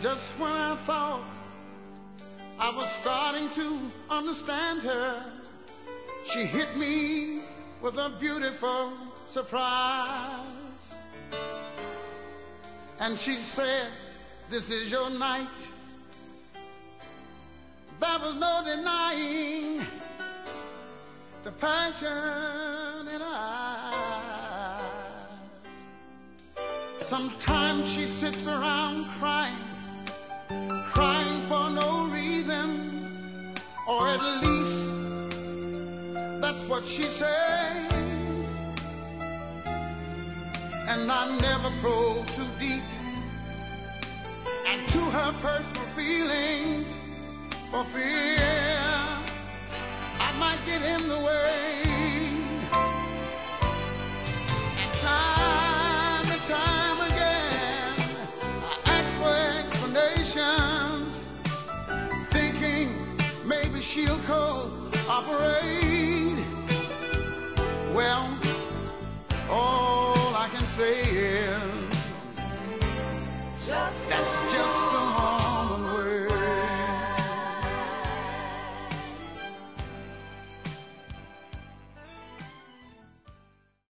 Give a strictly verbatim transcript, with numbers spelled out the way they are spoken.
Just when I thought I was starting to understand her, she hit me with a beautiful surprise. And she said, "This is your night." There was no denying the passion in her eyes. Sometimes she sits around crying, crying for no reason, or at least that's what she says. And I never probe too deep into her personal feelings for fear I might get in the way. And time and time again I ask for explanations, thinking maybe she'll cooperate. Well, all I can say is just that's